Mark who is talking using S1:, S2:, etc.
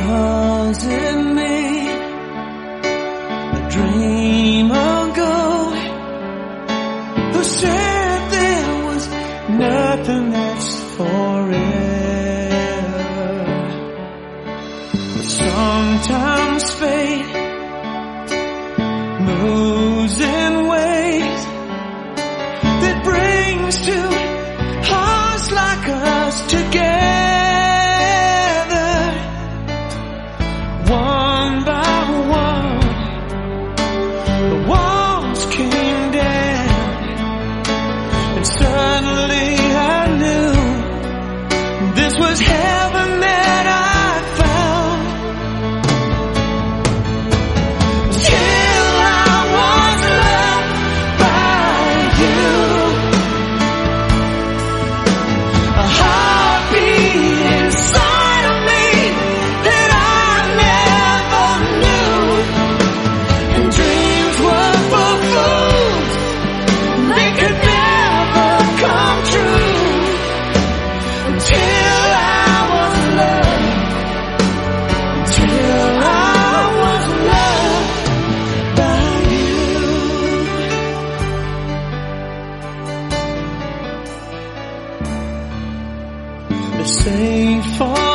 S1: Was it me, a dream ago, who said there was nothing that's forever? But sometimes fate moves in ways that brings two hearts like us together. One by one, the walls came down, and suddenly I knew this was heaven that I found. Till I was loved by you, a heartbeat inside of me that I never knew, and dreams were for fools, they could never come true. Until I was loved, until I was loved by you. They say for